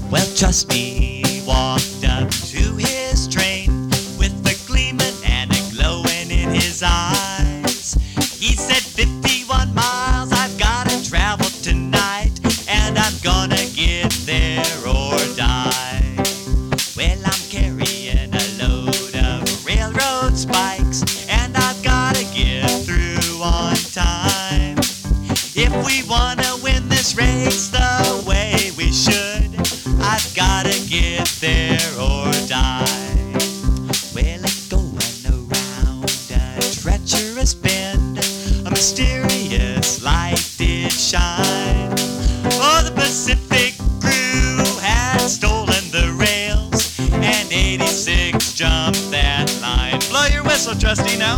Well, Trusty walked up to his train with a gleaming and a glowing in his eyes. He said, 51 miles I've gotta travel tonight, and I'm gonna get there or die. Well, I'm carrying a load of railroad spikes, and I've gotta get through on time. If we wanna win this race the way we should, I've gotta get there or die. Well, going around a treacherous bend, a mysterious light did shine. Oh, the Pacific crew had stolen the rails, and 86 jumped that line. Blow your whistle, Trusty, now.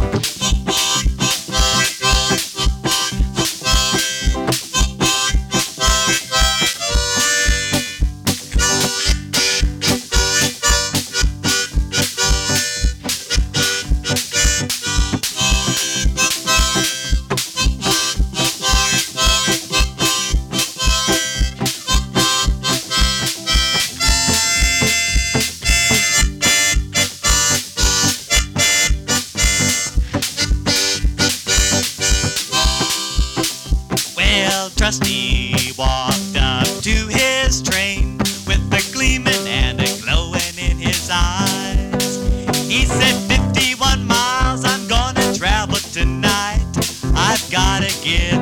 Well, Trusty walked up to his train with a gleaming and a glowing in his eyes. He said, 51 miles I'm gonna travel tonight, I've gotta get